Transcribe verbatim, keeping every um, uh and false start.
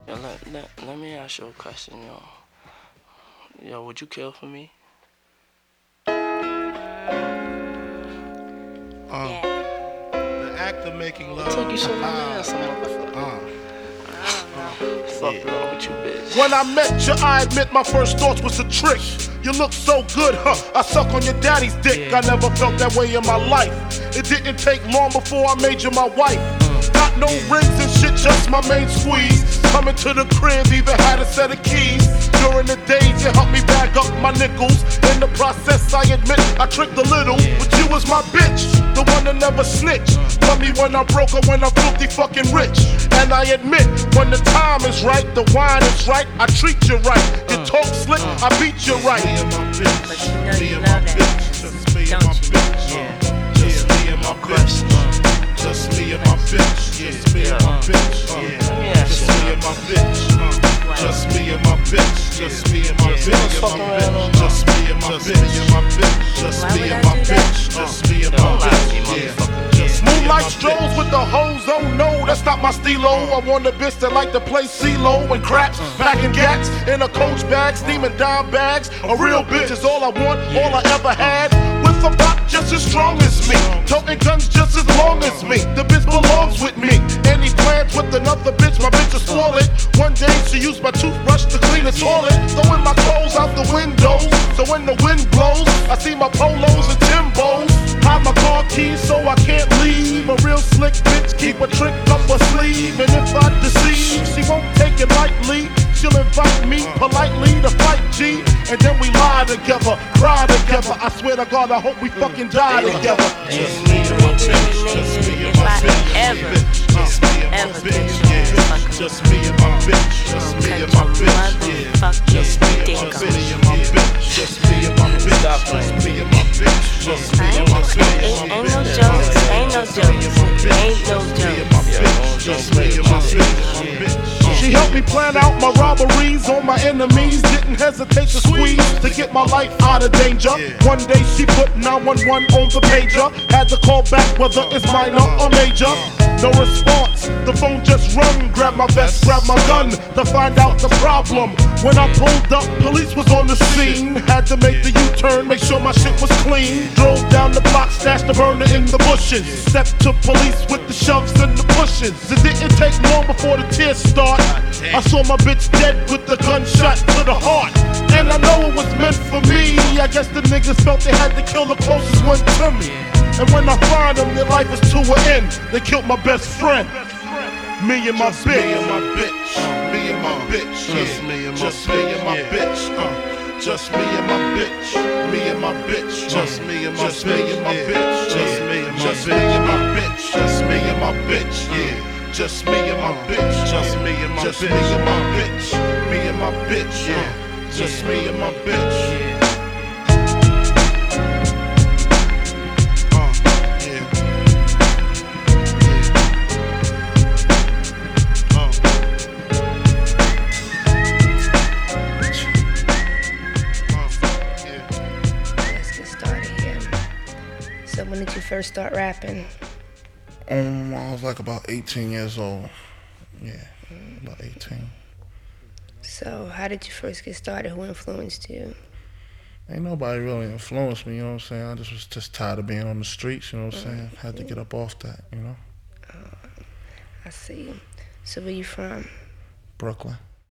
Yo, let, let, let me ask you a question, yo. Yo, would you kill for me? Uh, Yeah. the act of making love. Took you so long to answer, motherfucker. Uh, Fuck wrong with you, bitch? When I met you, I admit my first thoughts was a trick. You look so good, huh? I suck on your daddy's dick. I never felt that way in my life. It didn't take long before I made you my wife. Got no rings and shit, just my main squeeze. Coming to the crib, even had a set of keys. During the days, you helped me bag up my nickels. In the process, I admit I tricked a little, but you was my bitch, the one that never snitched. Love me when I'm broke or when I'm filthy fucking rich. And I admit, when the time is right, the wine is right, I treat you right. You talk slick, I beat you right. But you know you love that, don't you? Just me and my bitch. Just me and my bitch. Just me and my bitch. Just me and my bitch. Just me and my bitch. Just me and my bitch. Just me and my bitch. Just me and my bitch. Just me and my bitch. Moonlight strolls with the hoes, oh no, that's not my stilo. I want a bitch that like to play CeeLo and craps, packing gats in a coach bag, steaming dime bags. A real bitch is all I want, all I ever had. With a rock just as strong as me, toting guns just as long as me. The bitch belongs with me. Any plans with another bitch, my bitch will spoil it. One day she used my toothbrush to clean the toilet, throwing my clothes out the window. So when the wind blows, I see my polos and Timbos. Hide my car keys so I can't leave. A real slick bitch, keep a trick up her sleeve. And if I deceive, she won't take it lightly. She'll invite me politely to fight G. And then we lie together, cry together. I swear to God, I hope we fucking die together. Just me and my bitch. Just me and my bitch. Ever, just me and my bitch. Just me and my bitch. Just me and my bitch. Just me and my bitch. Just me and my bitch. Just me and my bitch. Just me and my bitch. Ain't, ain't no jokes, ain't no jokes, ain't no jokes. Just me and my bitch. She helped me plan out my robberies on my enemies. Didn't hesitate to squeeze to get my life out of danger. One day she put nine one one on the pager. Had to call back whether it's minor or major. No response, the phone just rung. Grab my vest, grab my gun to find out the problem. When I pulled up, police was on the scene. Had to make the U-turn, make sure my shit was clean. Drove down the block, stashed the burner in the bushes. Stepped to police with the shoves and the pushes. It didn't take long before the tears start. I saw my bitch dead with the gunshot to the heart. And I know it was meant for me. I guess the niggas felt they had to kill the closest one to me. And when I find them, their life is to an end. They killed my best friend. Me and my bitch. Me and my bitch. Me and my bitch. Just me and my Just me and my bitch. Uh, just me and my bitch. Me and my bitch. Just me and my Just me and my bitch. Just me and my Just me and my bitch. Just me and my bitch. Yeah. Just me and my bitch. Just me and my Just me and my bitch. Me and my bitch. Yeah. Just me and my bitch. So when did you first start rapping? Um, I was like about eighteen years old. Yeah, about eighteen. So how did you first get started? Who influenced you? Ain't nobody really influenced me, you know what I'm saying? I just was just tired of being on the streets, you know what I'm saying? Had to get up off that, you know? Uh, I see. So where you from? Brooklyn.